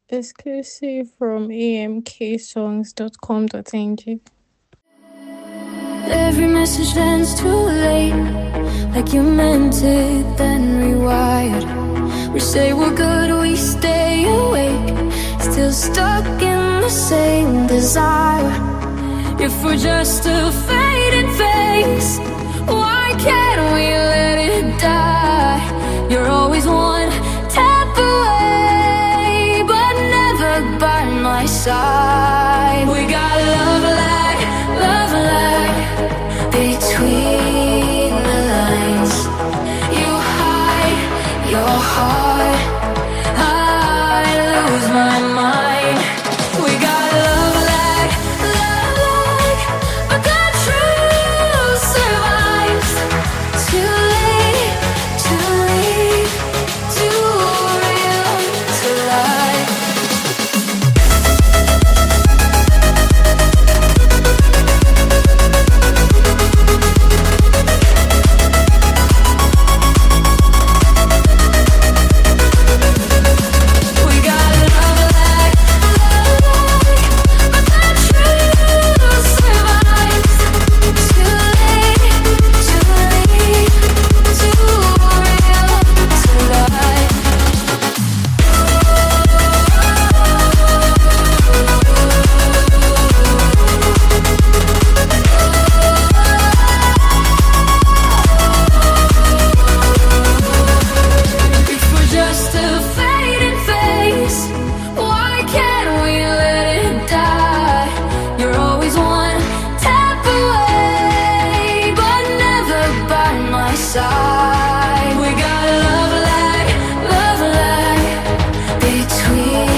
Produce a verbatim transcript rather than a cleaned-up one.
Exclusive from a m k songs dot com dot n g. Every message ends too late, like you meant it, then rewired. We say we're good, we stay awake, still stuck in the same desire. If we're just a fading face, why can't we let it die? You're always one tap away, but never by my side. We got love like, love like, between the lines. You hide your heart, I lose my mind. We got love like, love like, but the truth survives. Too late to leave, too real to lie. We got love like, love like, but the truth survives. Too late to leave, too real to lie. If we're just a fading face, why can't we let it die? You're always one tap away, but never by my side. We got love like, love like, between